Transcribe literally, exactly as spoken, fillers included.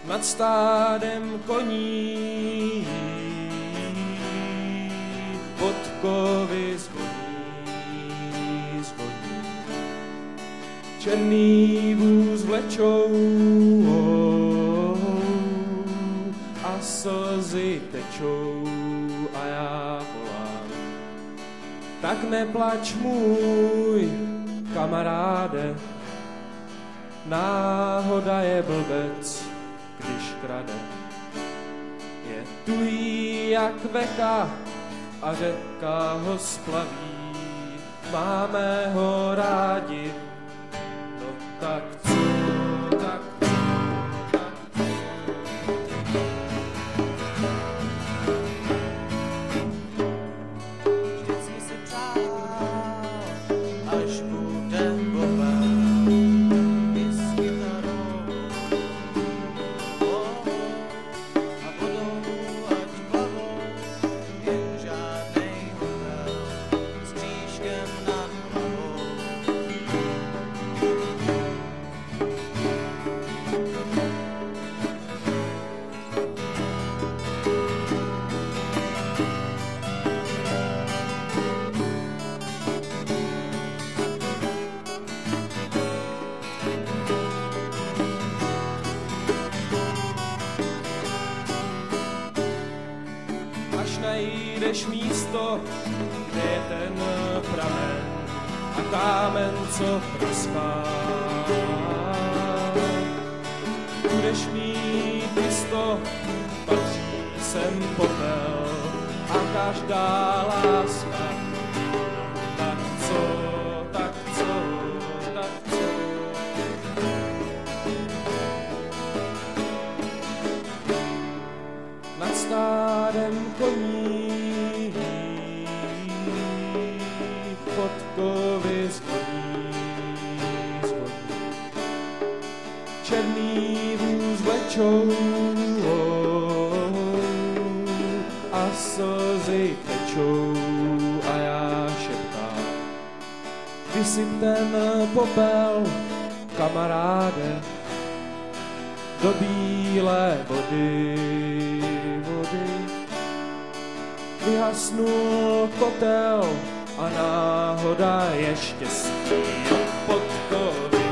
nad stádem koní, podkovy zvoní, zvoní. Černý vůz vlečou a slzy tečou a já volám. Tak neplač, můj kamaráde, náhoda je blbec, když krade. Je tuhý jak veka a řeka ho splaví, máme ho rádi, no tak co, tak co, tak co. Vždycky si přál, až bude bobel, i s kytarou, oh, a vodou ať plavou, jen žádnej hotel, s křížkem nad hlavou. Až najdeš místo, kde je ten pramen a kámen, co praská. Budeš mít jisto, patří sem popel a každá láska. Tak co, tak co, tak co. Nad stádem koní, podkovy zvoní, zvoní. Černý vůz vlečou a slzy tečou a já šeptám. Vysyp ten popel, kamaráde, do bílé vody, vody. Vyhasnul kotel a náhoda je štěstí od podkovy.